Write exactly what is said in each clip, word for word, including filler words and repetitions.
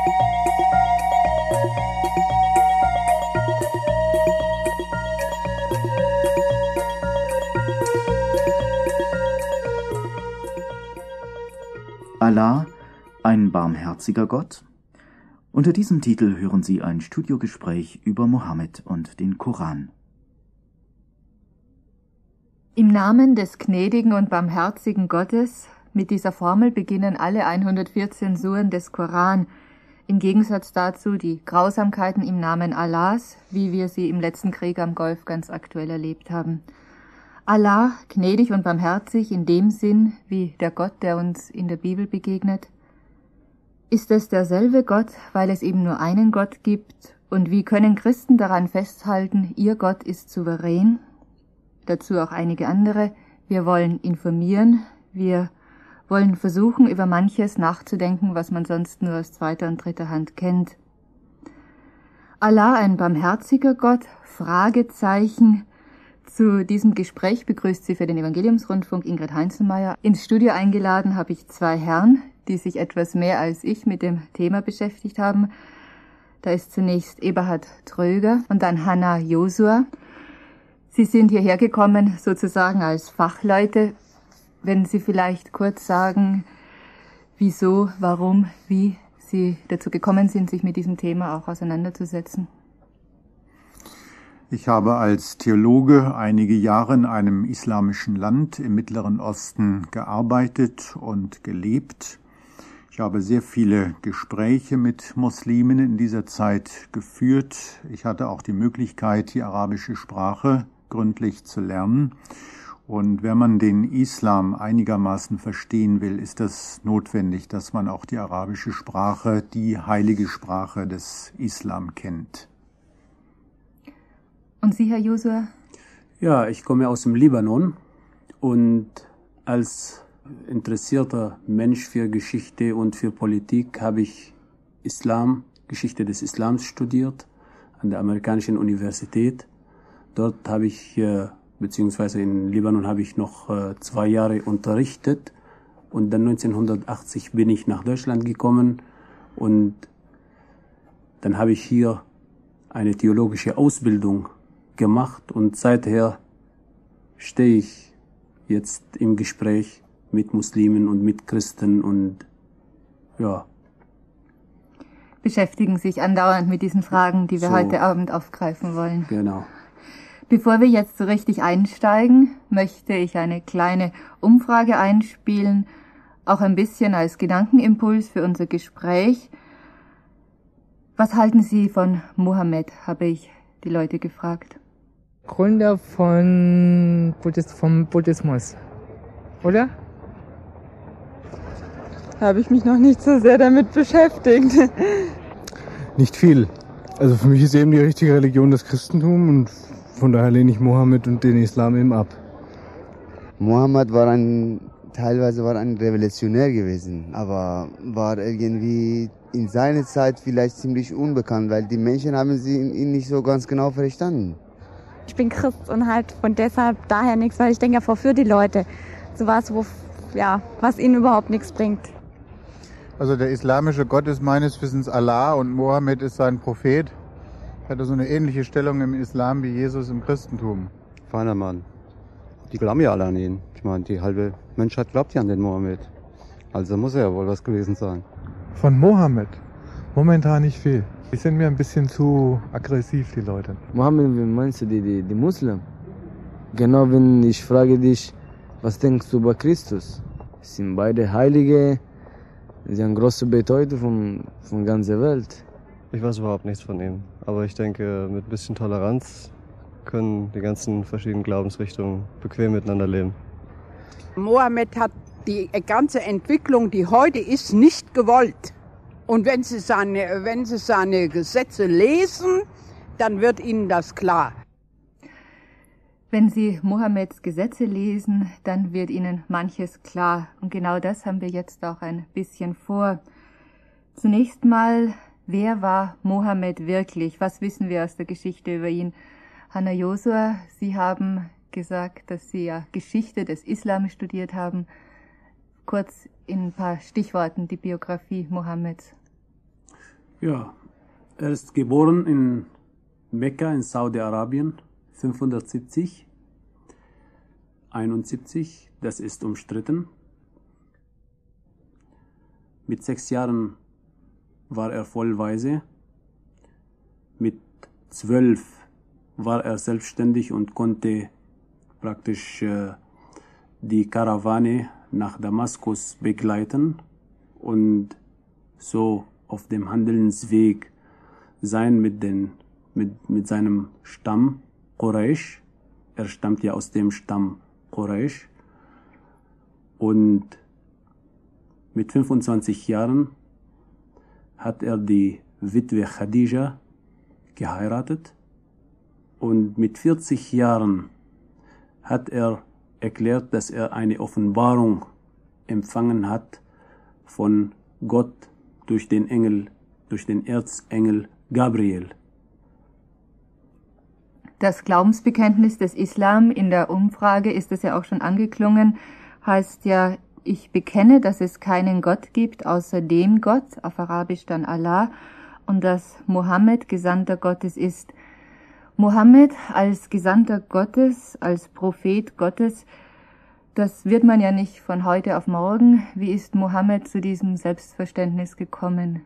Allah, ein barmherziger Gott? Unter diesem Titel hören Sie ein Studiogespräch über Mohammed und den Koran. Im Namen des gnädigen und barmherzigen Gottes, mit dieser Formel beginnen alle hundertvierzehn Suren des Koran, im Gegensatz dazu die Grausamkeiten im Namen Allahs, wie wir sie im letzten Krieg am Golf ganz aktuell erlebt haben. Allah, gnädig und barmherzig in dem Sinn, wie der Gott, der uns in der Bibel begegnet. Ist es derselbe Gott, weil es eben nur einen Gott gibt? Und wie können Christen daran festhalten, ihr Gott ist souverän? Dazu auch einige andere. Wir wollen informieren, wir wollen versuchen, über manches nachzudenken, was man sonst nur aus zweiter und dritter Hand kennt. Allah, ein barmherziger Gott? Fragezeichen. Zu diesem Gespräch begrüßt sie für den Evangeliumsrundfunk Ingrid Heinzelmeier. Ins Studio eingeladen habe ich zwei Herren, die sich etwas mehr als ich mit dem Thema beschäftigt haben. Da ist zunächst Eberhard Tröger und dann Hanna Josua. Sie sind hierher gekommen sozusagen als Fachleute. Wenn Sie vielleicht kurz sagen, wieso, warum, wie Sie dazu gekommen sind, sich mit diesem Thema auch auseinanderzusetzen. Ich habe als Theologe einige Jahre in einem islamischen Land im Mittleren Osten gearbeitet und gelebt. Ich habe sehr viele Gespräche mit Muslimen in dieser Zeit geführt. Ich hatte auch die Möglichkeit, die arabische Sprache gründlich zu lernen. Und wenn man den Islam einigermaßen verstehen will, ist das notwendig, dass man auch die arabische Sprache, die heilige Sprache des Islam kennt. Und Sie, Herr Josua? Ja, ich komme aus dem Libanon und als interessierter Mensch für Geschichte und für Politik habe ich Islam, Geschichte des Islams studiert an der amerikanischen Universität. Dort habe ich, beziehungsweise in Libanon habe ich noch zwei Jahre unterrichtet und dann neunzehnhundertachtzig bin ich nach Deutschland gekommen und dann habe ich hier eine theologische Ausbildung gemacht und seither stehe ich jetzt im Gespräch mit Muslimen und mit Christen und ja. Beschäftigen sich andauernd mit diesen Fragen, die wir so, heute Abend aufgreifen wollen. Genau. Bevor wir jetzt so richtig einsteigen, möchte ich eine kleine Umfrage einspielen, auch ein bisschen als Gedankenimpuls für unser Gespräch. Was halten Sie von Mohammed, habe ich die Leute gefragt. Gründer von Buddhist, vom Buddhismus, oder? Habe ich mich noch nicht so sehr damit beschäftigt. Nicht viel. Also für mich ist eben die richtige Religion das Christentum und von daher lehne ich Mohammed und den Islam eben ab. Mohammed war ein, teilweise war ein Revolutionär gewesen, aber war irgendwie in seiner Zeit vielleicht ziemlich unbekannt, weil die Menschen haben sie ihn nicht so ganz genau verstanden. Ich bin Christ und halt von deshalb daher nichts, weil ich denke, er verführt die Leute zu was, wo, ja, was ihnen überhaupt nichts bringt. Also der islamische Gott ist meines Wissens Allah und Mohammed ist sein Prophet. Hat er so eine ähnliche Stellung im Islam wie Jesus im Christentum. Feiner Mann. Die glauben ja alle an ihn. Ich meine, die halbe Menschheit glaubt ja an den Mohammed. Also muss er ja wohl was gewesen sein. Von Mohammed? Momentan nicht viel. Die sind mir ein bisschen zu aggressiv, die Leute. Mohammed, wie meinst du die, die, die Muslim? Genau, wenn ich frage dich, was denkst du über Christus? Sind beide Heilige, sie haben große Bedeutung von, von der ganzen Welt. Ich weiß überhaupt nichts von ihm, aber ich denke, mit ein bisschen Toleranz können die ganzen verschiedenen Glaubensrichtungen bequem miteinander leben. Mohammed hat die ganze Entwicklung, die heute ist, nicht gewollt. Und wenn Sie seine, wenn Sie seine Gesetze lesen, dann wird Ihnen das klar. Wenn Sie Mohammeds Gesetze lesen, dann wird Ihnen manches klar. Und genau das haben wir jetzt auch ein bisschen vor. Zunächst mal, wer war Mohammed wirklich? Was wissen wir aus der Geschichte über ihn? Hanna Josua, Sie haben gesagt, dass Sie ja Geschichte des Islam studiert haben. Kurz in ein paar Stichworten die Biografie Mohammeds. Ja, er ist geboren in Mekka in Saudi-Arabien, fünfhundertsiebzig, einundsiebzig, das ist umstritten. Mit sechs Jahren war er vollweise. Mit zwölf war er selbstständig und konnte praktisch äh, die Karawane nach Damaskus begleiten und so auf dem Handelsweg sein mit, den, mit, mit seinem Stamm Quraysh. Er stammt ja aus dem Stamm Quraysh. Und mit fünfundzwanzig Jahren hat er die Witwe Khadija geheiratet. Und mit vierzig Jahren hat er erklärt, dass er eine Offenbarung empfangen hat von Gott durch den Engel, durch den Erzengel Gabriel. Das Glaubensbekenntnis des Islam, in der Umfrage ist es ja auch schon angeklungen, heißt ja, ich bekenne, dass es keinen Gott gibt, außer dem Gott, auf Arabisch dann Allah, und dass Mohammed Gesandter Gottes ist. Mohammed als Gesandter Gottes, als Prophet Gottes, das wird man ja nicht von heute auf morgen. Wie ist Mohammed zu diesem Selbstverständnis gekommen?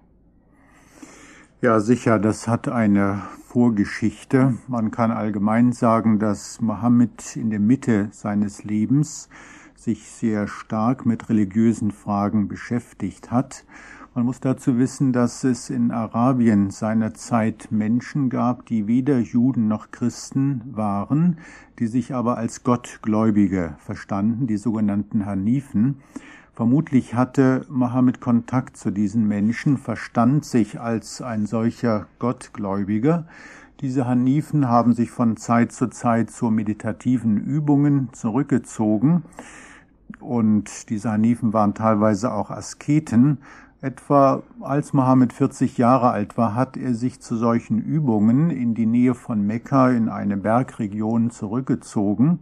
Ja, sicher, das hat eine Vorgeschichte. Man kann allgemein sagen, dass Mohammed in der Mitte seines Lebens sich sehr stark mit religiösen Fragen beschäftigt hat. Man muss dazu wissen, dass es in Arabien seinerzeit Menschen gab, die weder Juden noch Christen waren, die sich aber als Gottgläubige verstanden, die sogenannten Hanifen. Vermutlich hatte Mohammed Kontakt zu diesen Menschen, verstand sich als ein solcher Gottgläubiger. Diese Hanifen haben sich von Zeit zu Zeit zu meditativen Übungen zurückgezogen und diese Hanifen waren teilweise auch Asketen. Etwa als Mohammed vierzig Jahre alt war, hat er sich zu solchen Übungen in die Nähe von Mekka in eine Bergregion zurückgezogen.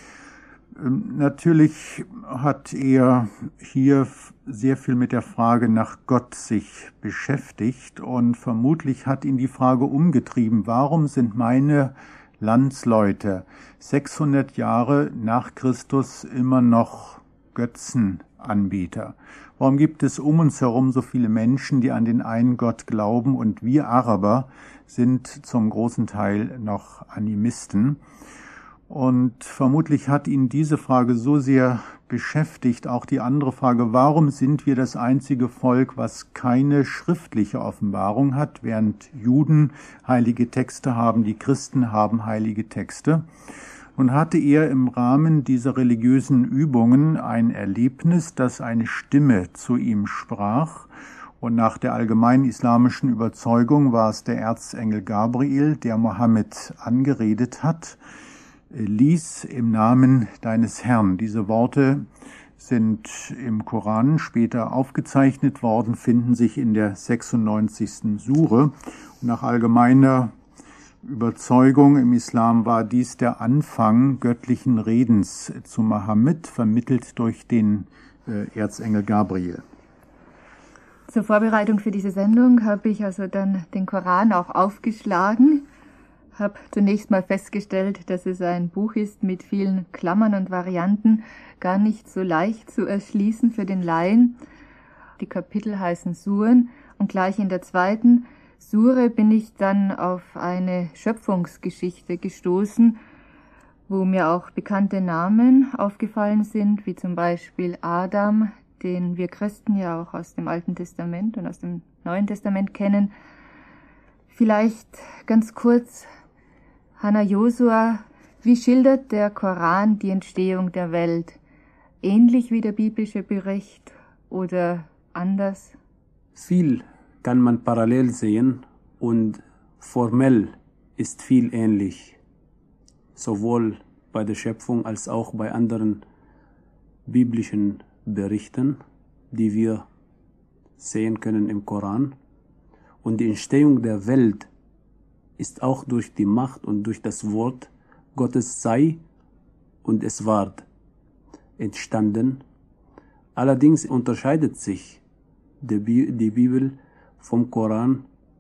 Natürlich hat er hier sehr viel mit der Frage nach Gott sich beschäftigt und vermutlich hat ihn die Frage umgetrieben, warum sind meine Landsleute sechshundert Jahre nach Christus immer noch Götzenanbeter? Warum gibt es um uns herum so viele Menschen, die an den einen Gott glauben und wir Araber sind zum großen Teil noch Animisten? Und vermutlich hat ihn diese Frage so sehr beschäftigt, auch die andere Frage, warum sind wir das einzige Volk, was keine schriftliche Offenbarung hat, während Juden heilige Texte haben, die Christen haben heilige Texte? Und hatte er im Rahmen dieser religiösen Übungen ein Erlebnis, dass eine Stimme zu ihm sprach. Und nach der allgemeinen islamischen Überzeugung war es der Erzengel Gabriel, der Mohammed angeredet hat, lies im Namen deines Herrn. Diese Worte sind im Koran später aufgezeichnet worden, finden sich in der sechsundneunzigsten Sure. Und nach allgemeiner Überzeugung im Islam war dies der Anfang göttlichen Redens zu Mohammed, vermittelt durch den äh, Erzengel Gabriel. Zur Vorbereitung für diese Sendung habe ich also dann den Koran auch aufgeschlagen, habe zunächst mal festgestellt, dass es ein Buch ist mit vielen Klammern und Varianten, gar nicht so leicht zu erschließen für den Laien. Die Kapitel heißen Suren und gleich in der zweiten Sure bin ich dann auf eine Schöpfungsgeschichte gestoßen, wo mir auch bekannte Namen aufgefallen sind, wie zum Beispiel Adam, den wir Christen ja auch aus dem Alten Testament und aus dem Neuen Testament kennen. Vielleicht ganz kurz, Hanna Josua, wie schildert der Koran die Entstehung der Welt? Ähnlich wie der biblische Bericht oder anders? Viel kann man parallel sehen und formell ist viel ähnlich, sowohl bei der Schöpfung als auch bei anderen biblischen Berichten, die wir sehen können im Koran. Und die Entstehung der Welt ist auch durch die Macht und durch das Wort Gottes sei und es ward entstanden. Allerdings unterscheidet sich die Bibel vom Koran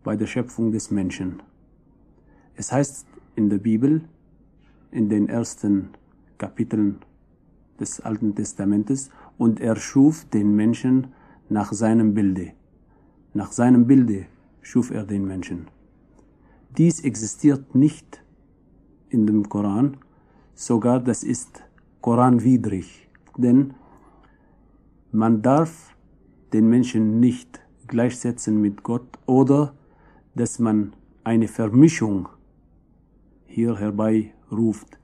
bei der Schöpfung des Menschen. Es heißt in der Bibel, in den ersten Kapiteln des Alten Testamentes, und er schuf den Menschen nach seinem Bilde. Nach seinem Bilde schuf er den Menschen. Dies existiert nicht in dem Koran, sogar das ist koranwidrig, denn man darf den Menschen nicht gleichsetzen mit Gott oder dass man eine Vermischung hier herbeiruft.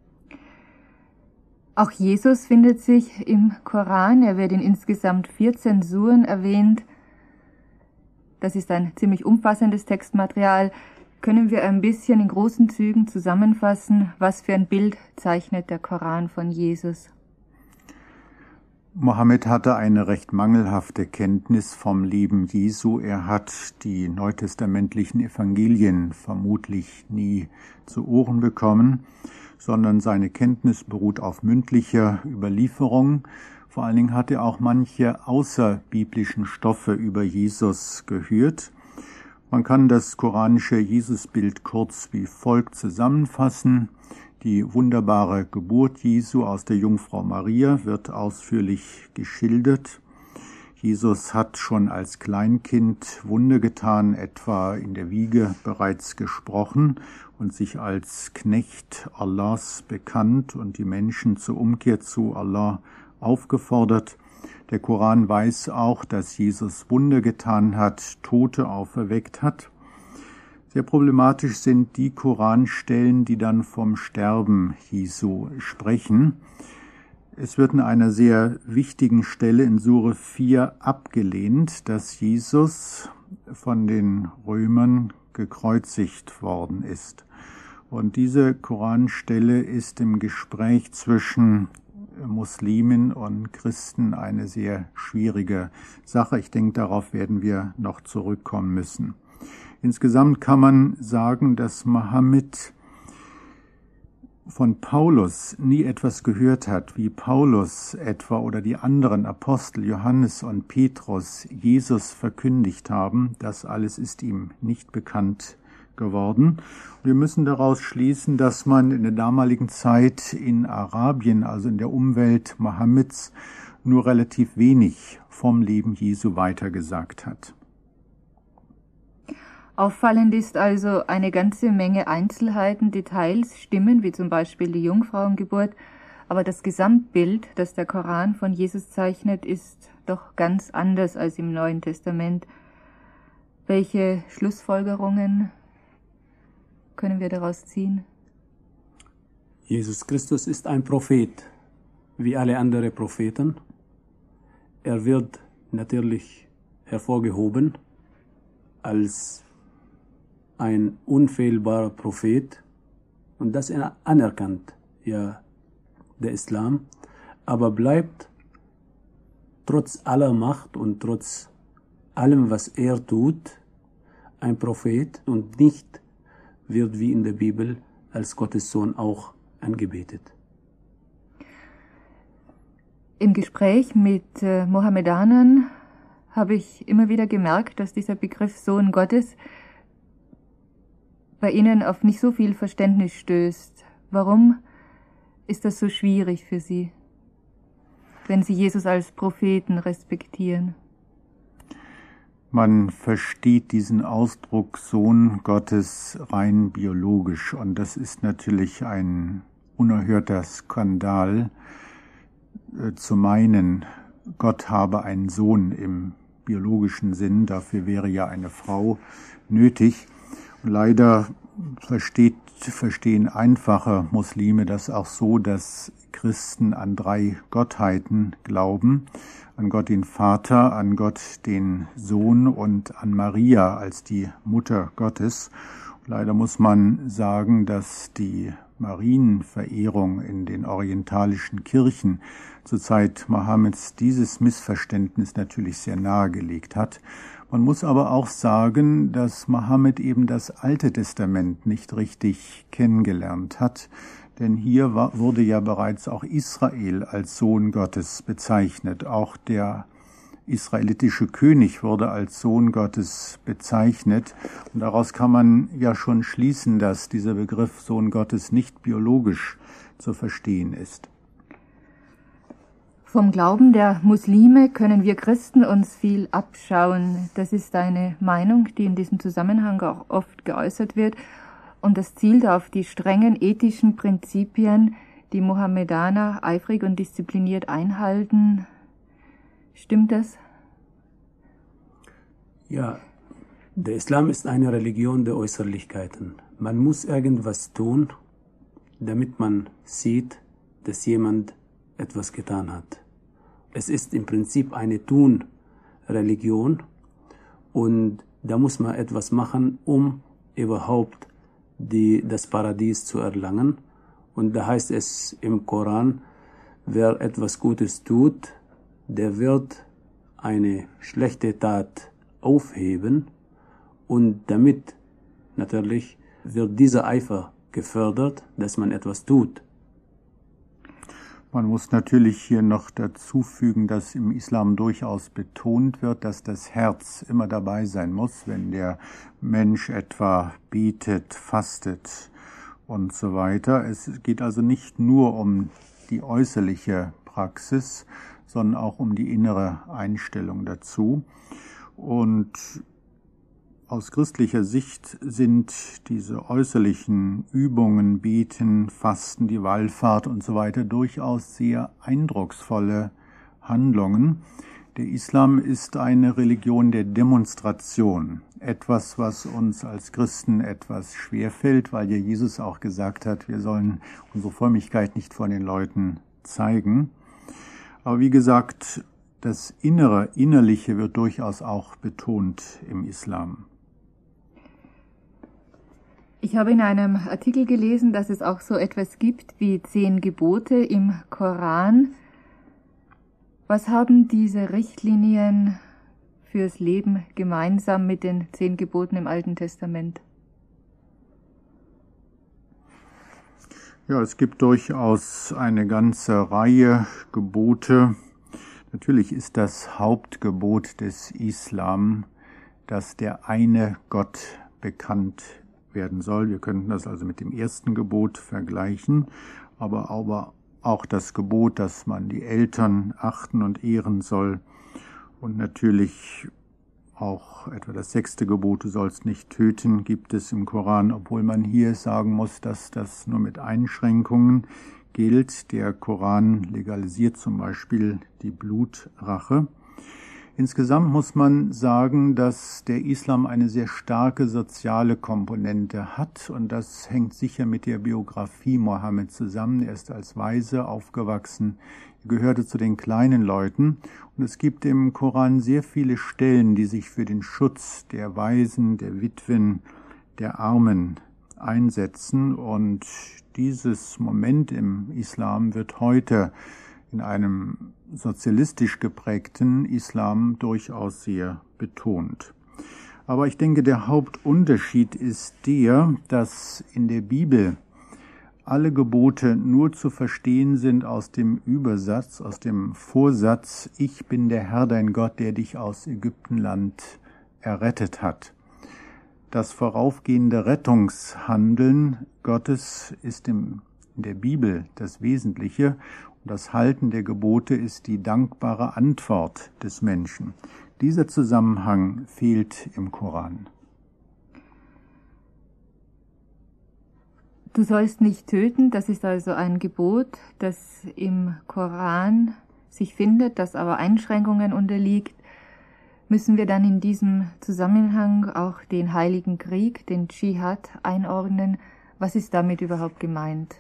Auch Jesus findet sich im Koran. Er wird in insgesamt vierzehn Suren erwähnt. Das ist ein ziemlich umfassendes Textmaterial. Können wir ein bisschen in großen Zügen zusammenfassen, was für ein Bild zeichnet der Koran von Jesus? Mohammed hatte eine recht mangelhafte Kenntnis vom Leben Jesu. Er hat die neutestamentlichen Evangelien vermutlich nie zu Ohren bekommen, sondern seine Kenntnis beruht auf mündlicher Überlieferung. Vor allen Dingen hat er auch manche außerbiblischen Stoffe über Jesus gehört. Man kann das koranische Jesusbild kurz wie folgt zusammenfassen. Die wunderbare Geburt Jesu aus der Jungfrau Maria wird ausführlich geschildert. Jesus hat schon als Kleinkind Wunder getan, etwa in der Wiege bereits gesprochen und sich als Knecht Allahs bekannt und die Menschen zur Umkehr zu Allah aufgefordert. Der Koran weiß auch, dass Jesus Wunder getan hat, Tote auferweckt hat. Sehr problematisch sind die Koranstellen, die dann vom Sterben Jesu sprechen. Es wird in einer sehr wichtigen Stelle in Sure vier abgelehnt, dass Jesus von den Römern gekreuzigt worden ist. Und diese Koranstelle ist im Gespräch zwischen Muslimen und Christen eine sehr schwierige Sache. Ich denke, darauf werden wir noch zurückkommen müssen. Insgesamt kann man sagen, dass Mohammed von Paulus nie etwas gehört hat, wie Paulus etwa oder die anderen Apostel Johannes und Petrus Jesus verkündigt haben. Das alles ist ihm nicht bekannt geworden. Wir müssen daraus schließen, dass man in der damaligen Zeit in Arabien, also in der Umwelt Mohammeds, nur relativ wenig vom Leben Jesu weitergesagt hat. Auffallend ist also, eine ganze Menge Einzelheiten, Details stimmen, wie zum Beispiel die Jungfrauengeburt, aber das Gesamtbild, das der Koran von Jesus zeichnet, ist doch ganz anders als im Neuen Testament. Welche Schlussfolgerungen können wir daraus ziehen? Jesus Christus ist ein Prophet, wie alle anderen Propheten. Er wird natürlich hervorgehoben als ein unfehlbarer Prophet und das anerkannt, ja, der Islam, aber bleibt trotz aller Macht und trotz allem, was er tut, ein Prophet und nicht wird wie in der Bibel als Gottes Sohn auch angebetet. Im Gespräch mit äh, Mohammedanern habe ich immer wieder gemerkt, dass dieser Begriff Sohn Gottes bei ihnen auf nicht so viel Verständnis stößt. Warum ist das so schwierig für sie, wenn sie Jesus als Propheten respektieren? Man versteht diesen Ausdruck Sohn Gottes rein biologisch und das ist natürlich ein unerhörter Skandal, äh, zu meinen, Gott habe einen Sohn im biologischen Sinn, dafür wäre ja eine Frau nötig. Leider versteht, verstehen einfache Muslime das auch so, dass Christen an drei Gottheiten glauben, an Gott den Vater, an Gott den Sohn und an Maria als die Mutter Gottes. Leider muss man sagen, dass die Marienverehrung in den orientalischen Kirchen zur Zeit Mohammeds dieses Missverständnis natürlich sehr nahegelegt hat. Man muss aber auch sagen, dass Mohammed eben das Alte Testament nicht richtig kennengelernt hat, denn hier war, wurde ja bereits auch Israel als Sohn Gottes bezeichnet. Auch der israelitische König wurde als Sohn Gottes bezeichnet. Und daraus kann man ja schon schließen, dass dieser Begriff Sohn Gottes nicht biologisch zu verstehen ist. Vom Glauben der Muslime können wir Christen uns viel abschauen. Das ist eine Meinung, die in diesem Zusammenhang auch oft geäußert wird. Und das zielt auf die strengen ethischen Prinzipien, die Mohammedaner eifrig und diszipliniert einhalten. Stimmt das? Ja, der Islam ist eine Religion der Äußerlichkeiten. Man muss irgendwas tun, damit man sieht, dass jemand etwas getan hat. Es ist im Prinzip eine Tun-Religion und da muss man etwas machen, um überhaupt die, das Paradies zu erlangen. Und da heißt es im Koran, wer etwas Gutes tut, der wird eine schlechte Tat aufheben und damit natürlich wird dieser Eifer gefördert, dass man etwas tut. Man muss natürlich hier noch dazu fügen, dass im Islam durchaus betont wird, dass das Herz immer dabei sein muss, wenn der Mensch etwa betet, fastet und so weiter. Es geht also nicht nur um die äußerliche Praxis, sondern auch um die innere Einstellung dazu. Und aus christlicher Sicht sind diese äußerlichen Übungen, Beten, Fasten, die Wallfahrt und so weiter durchaus sehr eindrucksvolle Handlungen. Der Islam ist eine Religion der Demonstration. Etwas, was uns als Christen etwas schwerfällt, weil ja Jesus auch gesagt hat, wir sollen unsere Frömmigkeit nicht vor den Leuten zeigen. Aber wie gesagt, das Innere, Innerliche wird durchaus auch betont im Islam. Ich habe in einem Artikel gelesen, dass es auch so etwas gibt wie zehn Gebote im Koran. Was haben diese Richtlinien fürs Leben gemeinsam mit den zehn Geboten im Alten Testament? Ja, es gibt durchaus eine ganze Reihe Gebote. Natürlich ist das Hauptgebot des Islam, dass der eine Gott bekannt werden soll. Wir könnten das also mit dem ersten Gebot vergleichen, aber auch das Gebot, dass man die Eltern achten und ehren soll und natürlich auch etwa das sechste Gebot, du sollst nicht töten, gibt es im Koran, obwohl man hier sagen muss, dass das nur mit Einschränkungen gilt. Der Koran legalisiert zum Beispiel die Blutrache. Insgesamt muss man sagen, dass der Islam eine sehr starke soziale Komponente hat und das hängt sicher mit der Biografie Mohammed zusammen. Er ist als Waise aufgewachsen, er gehörte zu den kleinen Leuten und es gibt im Koran sehr viele Stellen, die sich für den Schutz der Waisen, der Witwen, der Armen einsetzen und dieses Moment im Islam wird heute in einem sozialistisch geprägten Islam durchaus sehr betont. Aber ich denke, der Hauptunterschied ist der, dass in der Bibel alle Gebote nur zu verstehen sind aus dem Übersatz, aus dem Vorsatz, ich bin der Herr, dein Gott, der dich aus Ägyptenland errettet hat. Das voraufgehende Rettungshandeln Gottes ist im, in der Bibel das Wesentliche. Und das Halten der Gebote ist die dankbare Antwort des Menschen. Dieser Zusammenhang fehlt im Koran. Du sollst nicht töten, das ist also ein Gebot, das im Koran sich findet, das aber Einschränkungen unterliegt. Müssen wir dann in diesem Zusammenhang auch den Heiligen Krieg, den Dschihad, einordnen? Was ist damit überhaupt gemeint?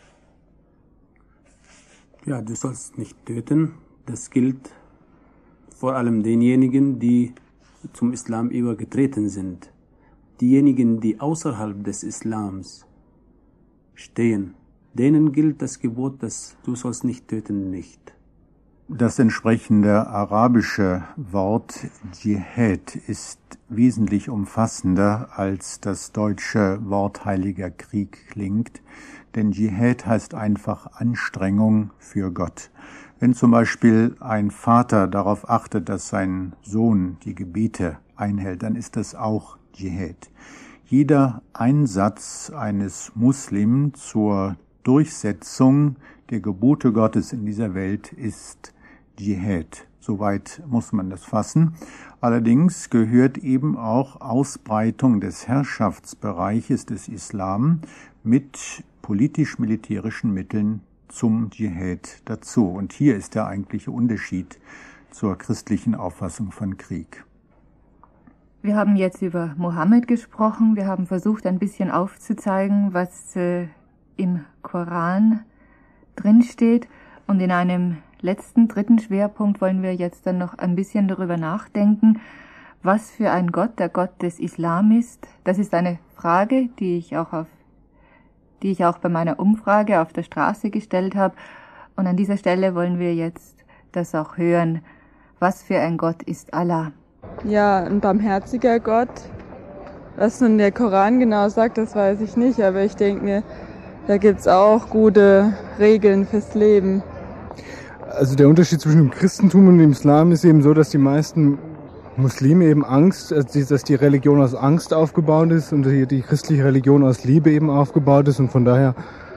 Ja, du sollst nicht töten. Das gilt vor allem denjenigen, die zum Islam übergetreten sind. Diejenigen, die außerhalb des Islams stehen, denen gilt das Gebot, dass du sollst nicht töten, nicht. Das entsprechende arabische Wort Dschihad ist wesentlich umfassender, als das deutsche Wort Heiliger Krieg klingt. Denn Dschihad heißt einfach Anstrengung für Gott. Wenn zum Beispiel ein Vater darauf achtet, dass sein Sohn die Gebete einhält, dann ist das auch Dschihad. Jeder Einsatz eines Muslim zur Durchsetzung der Gebote Gottes in dieser Welt ist Dschihad. Soweit muss man das fassen. Allerdings gehört eben auch Ausbreitung des Herrschaftsbereiches des Islam mit politisch-militärischen Mitteln zum Dschihad dazu. Und hier ist der eigentliche Unterschied zur christlichen Auffassung von Krieg. Wir haben jetzt über Mohammed gesprochen. Wir haben versucht, ein bisschen aufzuzeigen, was äh, im Koran drinsteht. Und in einem letzten, dritten Schwerpunkt wollen wir jetzt dann noch ein bisschen darüber nachdenken, was für ein Gott der Gott des Islam ist. Das ist eine Frage, die ich auch auf die ich auch bei meiner Umfrage auf der Straße gestellt habe. Und an dieser Stelle wollen wir jetzt das auch hören. Was für ein Gott ist Allah? Ja, ein barmherziger Gott. Was nun der Koran genau sagt, das weiß ich nicht, aber ich denke mir, da gibt's auch gute Regeln fürs Leben. Also der Unterschied zwischen dem Christentum und dem Islam ist eben so, dass die meisten Muslime eben Angst, also dass die Religion aus Angst aufgebaut ist und die, die christliche Religion aus Liebe eben aufgebaut ist, und von daher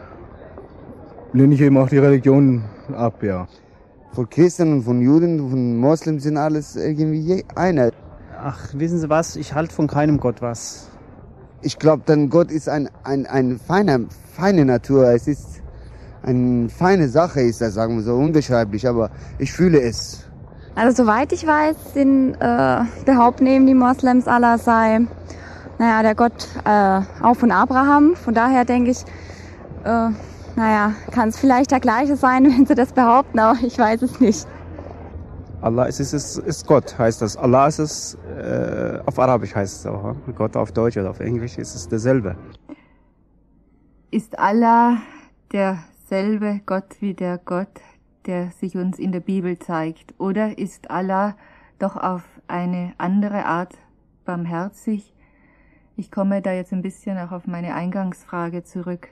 lehne ich eben auch die Religion ab, ja. Von Christen und von Juden, von Moslems sind alles irgendwie einer. Ach, wissen Sie was? Ich halte von keinem Gott was. Ich glaube, dann Gott ist ein, ein, ein feiner, feine Natur. Es ist eine feine Sache, ist das, sagen wir so, unbeschreiblich, aber ich fühle es. Also soweit ich weiß, sind, äh, behaupten eben die Moslems, Allah sei, naja, der Gott äh, auch von Abraham. Von daher denke ich, äh, naja, kann es vielleicht der gleiche sein, wenn sie das behaupten, aber ich weiß es nicht. Allah ist, ist, ist Gott, heißt das. Allah ist es, äh, auf Arabisch heißt es auch. Gott auf Deutsch oder auf Englisch ist es derselbe. Ist Allah derselbe Gott wie der Gott, der sich uns in der Bibel zeigt? Oder ist Allah doch auf eine andere Art barmherzig? Ich komme da jetzt ein bisschen auch auf meine Eingangsfrage zurück.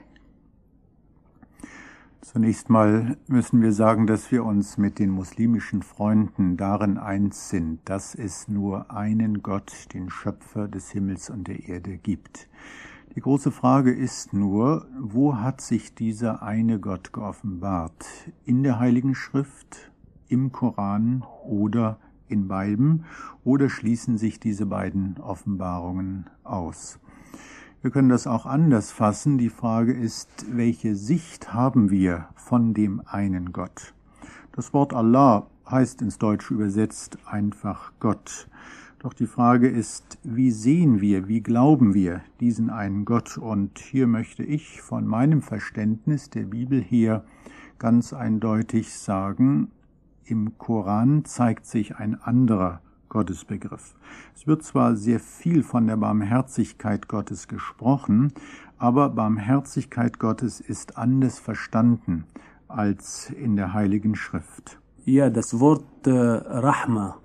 Zunächst mal müssen wir sagen, dass wir uns mit den muslimischen Freunden darin eins sind, dass es nur einen Gott, den Schöpfer des Himmels und der Erde, gibt. Die große Frage ist nur, wo hat sich dieser eine Gott geoffenbart? In der Heiligen Schrift, im Koran oder in beiden? Oder schließen sich diese beiden Offenbarungen aus? Wir können das auch anders fassen. Die Frage ist, welche Sicht haben wir von dem einen Gott? Das Wort Allah heißt ins Deutsche übersetzt einfach Gott. Doch die Frage ist, wie sehen wir, wie glauben wir diesen einen Gott? Und hier möchte ich von meinem Verständnis der Bibel her ganz eindeutig sagen, im Koran zeigt sich ein anderer Gottesbegriff. Es wird zwar sehr viel von der Barmherzigkeit Gottes gesprochen, aber Barmherzigkeit Gottes ist anders verstanden als in der Heiligen Schrift. Ja, das Wort äh, Rahma,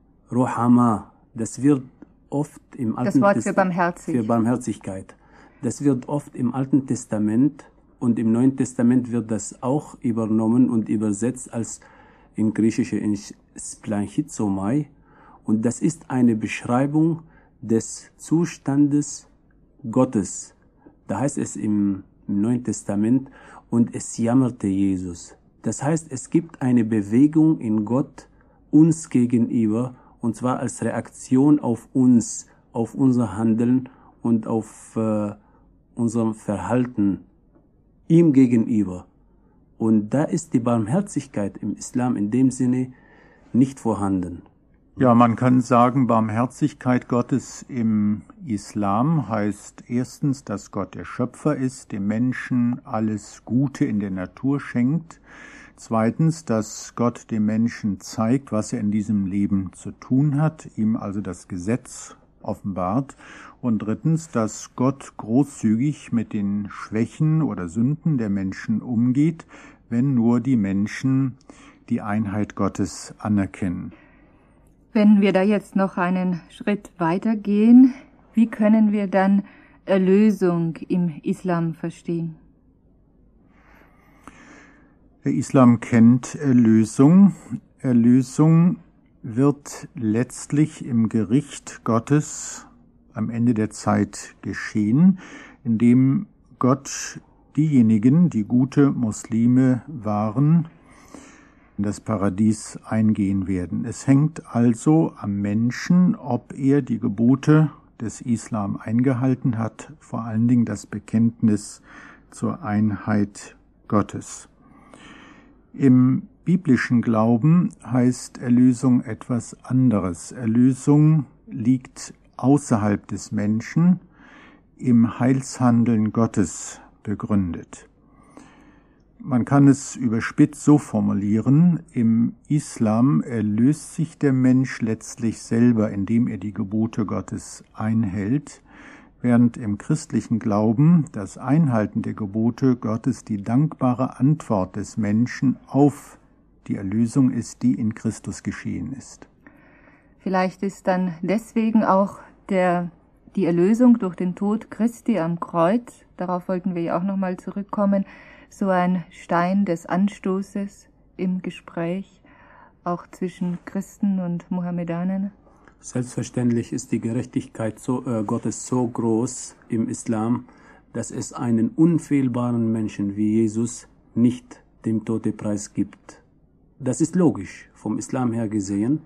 Ruhama, das wird oft im Alten Das Wort Test- für Barmherzig. für Barmherzigkeit. Das wird oft im Alten Testament und im Neuen Testament wird das auch übernommen und übersetzt als in Griechisch in Splanchizomai. Und das ist eine Beschreibung des Zustandes Gottes. Da heißt es im, im Neuen Testament, und es jammerte Jesus. Das heißt, es gibt eine Bewegung in Gott uns gegenüber, und zwar als Reaktion auf uns, auf unser Handeln und auf äh, unser Verhalten ihm gegenüber. Und da ist die Barmherzigkeit im Islam in dem Sinne nicht vorhanden. Ja, man kann sagen, Barmherzigkeit Gottes im Islam heißt erstens, dass Gott der Schöpfer ist, dem Menschen alles Gute in der Natur schenkt. Zweitens, dass Gott dem Menschen zeigt, was er in diesem Leben zu tun hat, ihm also das Gesetz offenbart. Und drittens, dass Gott großzügig mit den Schwächen oder Sünden der Menschen umgeht, wenn nur die Menschen die Einheit Gottes anerkennen. Wenn wir da jetzt noch einen Schritt weitergehen, wie können wir dann Erlösung im Islam verstehen? Der Islam kennt Erlösung. Erlösung wird letztlich im Gericht Gottes am Ende der Zeit geschehen, indem Gott diejenigen, die gute Muslime waren, in das Paradies eingehen werden. Es hängt also am Menschen, ob er die Gebote des Islam eingehalten hat, vor allen Dingen das Bekenntnis zur Einheit Gottes. Im biblischen Glauben heißt Erlösung etwas anderes. Erlösung liegt außerhalb des Menschen, im Heilshandeln Gottes begründet. Man kann es überspitzt so formulieren: Im Islam erlöst sich der Mensch letztlich selber, indem er die Gebote Gottes einhält, während im christlichen Glauben das Einhalten der Gebote Gottes die dankbare Antwort des Menschen auf die Erlösung ist, die in Christus geschehen ist. Vielleicht ist dann deswegen auch der, die Erlösung durch den Tod Christi am Kreuz, darauf wollten wir ja auch nochmal zurückkommen, so ein Stein des Anstoßes im Gespräch, auch zwischen Christen und Mohammedanern? Selbstverständlich ist die Gerechtigkeit so, äh, Gottes so groß im Islam, dass es einen unfehlbaren Menschen wie Jesus nicht dem Tode preisgibt. Das ist logisch, vom Islam her gesehen.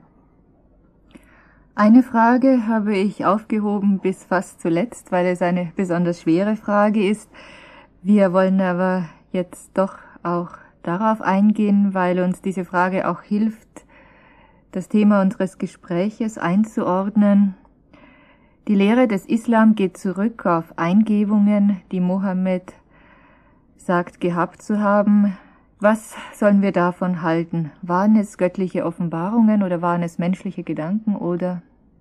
Eine Frage habe ich aufgehoben bis fast zuletzt, weil es eine besonders schwere Frage ist. Wir wollen aber jetzt doch auch darauf eingehen, weil uns diese Frage auch hilft, das Thema unseres Gespräches einzuordnen. Die Lehre des Islam geht zurück auf Eingebungen, die Mohammed sagt gehabt zu haben. Was sollen wir davon halten? Waren es göttliche Offenbarungen oder waren es menschliche Gedanken oder?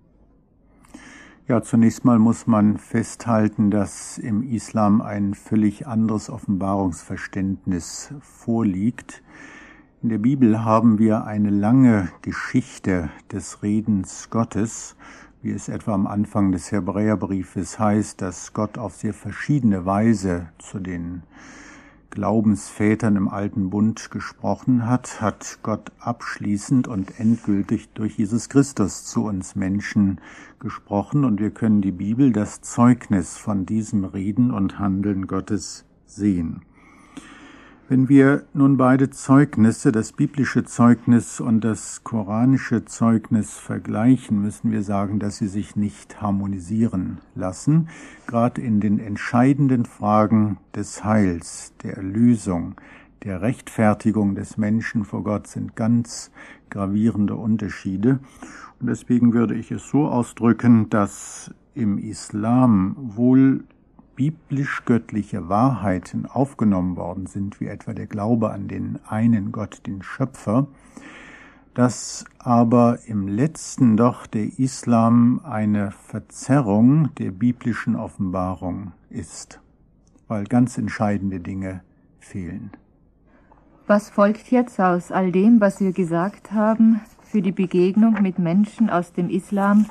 Ja, zunächst mal muss man festhalten, dass im Islam ein völlig anderes Offenbarungsverständnis vorliegt. In der Bibel haben wir eine lange Geschichte des Redens Gottes, wie es etwa am Anfang des Hebräerbriefes heißt, dass Gott auf sehr verschiedene Weise zu den Glaubensvätern im Alten Bund gesprochen hat, hat Gott abschließend und endgültig durch Jesus Christus zu uns Menschen gesprochen, und wir können die Bibel, das Zeugnis von diesem Reden und Handeln Gottes, sehen. Wenn wir nun beide Zeugnisse, das biblische Zeugnis und das koranische Zeugnis, vergleichen, müssen wir sagen, dass sie sich nicht harmonisieren lassen. Gerade in den entscheidenden Fragen des Heils, der Erlösung, der Rechtfertigung des Menschen vor Gott sind ganz gravierende Unterschiede. Und deswegen würde ich es so ausdrücken, dass im Islam wohl biblisch-göttliche Wahrheiten aufgenommen worden sind, wie etwa der Glaube an den einen Gott, den Schöpfer, dass aber im letzten doch der Islam eine Verzerrung der biblischen Offenbarung ist, weil ganz entscheidende Dinge fehlen. Was folgt jetzt aus all dem, was wir gesagt haben, für die Begegnung mit Menschen aus dem Islam?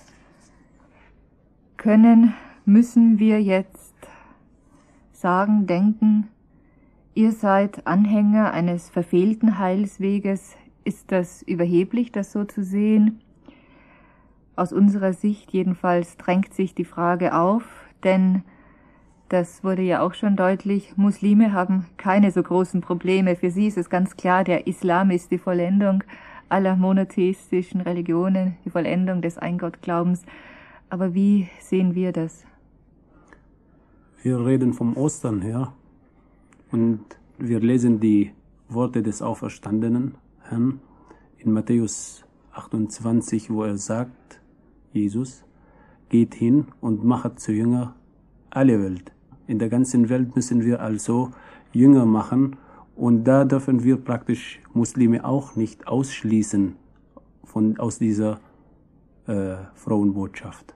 Können Müssen wir jetzt sagen, denken, ihr seid Anhänger eines verfehlten Heilsweges? Ist das überheblich, das so zu sehen? Aus unserer Sicht jedenfalls drängt sich die Frage auf, denn das wurde ja auch schon deutlich, Muslime haben keine so großen Probleme. Für sie ist es ganz klar, der Islam ist die Vollendung aller monotheistischen Religionen, die Vollendung des Eingottglaubens. Aber wie sehen wir das? Wir reden vom Ostern her und wir lesen die Worte des auferstandenen Herrn in Matthäus achtundzwanzig, wo er sagt, Jesus, geht hin und machet zu Jünger alle Welt. In der ganzen Welt müssen wir also Jünger machen, und da dürfen wir praktisch Muslime auch nicht ausschließen von, aus dieser äh, frohen Botschaft.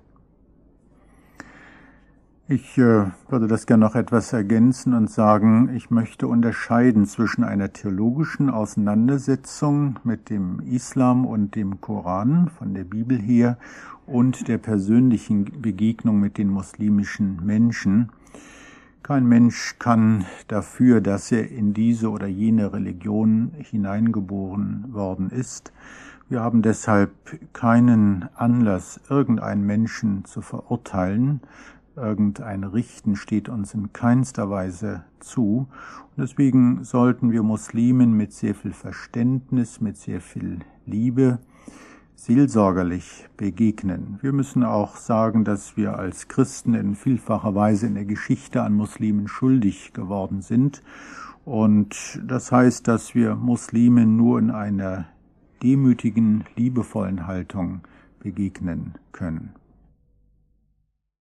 Ich äh, würde das gerne noch etwas ergänzen und sagen, ich möchte unterscheiden zwischen einer theologischen Auseinandersetzung mit dem Islam und dem Koran von der Bibel her und der persönlichen Begegnung mit den muslimischen Menschen. Kein Mensch kann dafür, dass er in diese oder jene Religion hineingeboren worden ist. Wir haben deshalb keinen Anlass, irgendeinen Menschen zu verurteilen. Irgendein Richten steht uns in keinster Weise zu. Und deswegen sollten wir Muslimen mit sehr viel Verständnis, mit sehr viel Liebe, seelsorgerlich begegnen. Wir müssen auch sagen, dass wir als Christen in vielfacher Weise in der Geschichte an Muslimen schuldig geworden sind. Und das heißt, dass wir Muslimen nur in einer demütigen, liebevollen Haltung begegnen können.